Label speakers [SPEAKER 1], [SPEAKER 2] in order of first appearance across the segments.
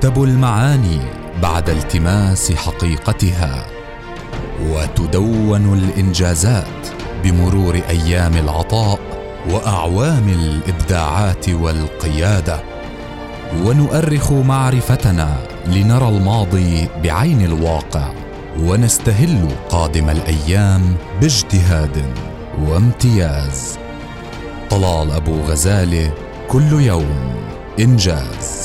[SPEAKER 1] تكتب المعاني بعد التماس حقيقتها، وتدون الإنجازات بمرور أيام العطاء وأعوام الإبداعات والقيادة، ونؤرخ معرفتنا لنرى الماضي بعين الواقع، ونستهل قادم الأيام باجتهاد وامتياز. طلال أبو غزالة، كل يوم إنجاز.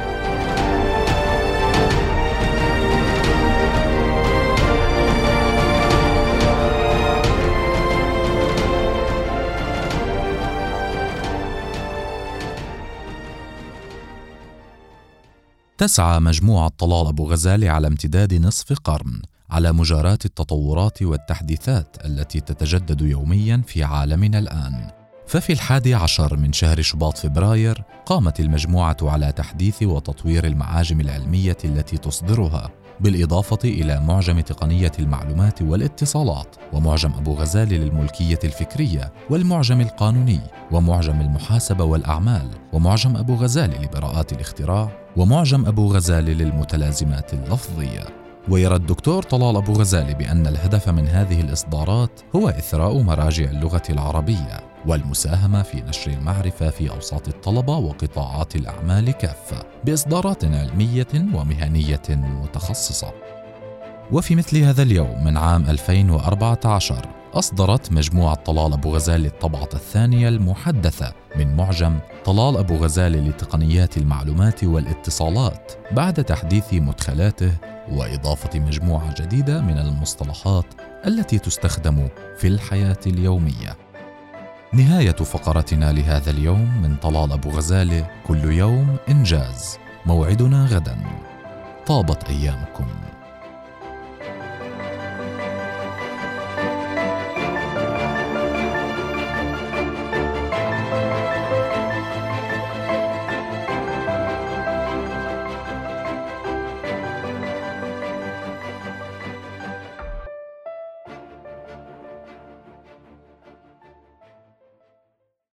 [SPEAKER 1] تسعى مجموعة طلال أبو غزالة على امتداد نصف قرن على مجاراة التطورات والتحديثات التي تتجدد يومياً في عالمنا الآن. ففي 11 من شهر شباط فبراير قامت المجموعة على تحديث وتطوير المعاجم العلمية التي تصدرها، بالإضافة إلى معجم تقنية المعلومات والاتصالات، ومعجم أبو غزالة للملكية الفكرية، والمعجم القانوني، ومعجم المحاسبة والأعمال، ومعجم أبو غزالة لبراءات الاختراع، ومعجم أبو غزالة للمتلازمات اللفظية. ويرى الدكتور طلال أبو غزالة بأن الهدف من هذه الإصدارات هو إثراء مراجع اللغة العربية والمساهمة في نشر المعرفة في أوساط الطلبة وقطاعات الأعمال كافة بإصدارات علمية ومهنية متخصصة. وفي مثل هذا اليوم من عام 2014 أصدرت مجموعة طلال أبو غزالة الطبعة الثانية المحدثة من معجم طلال أبو غزالة لتقنيات المعلومات والاتصالات، بعد تحديث مدخلاته وإضافة مجموعة جديدة من المصطلحات التي تستخدم في الحياة اليومية. نهاية فقرتنا لهذا اليوم من طلال أبو غزالة، كل يوم إنجاز. موعدنا غدا. طابت أيامكم.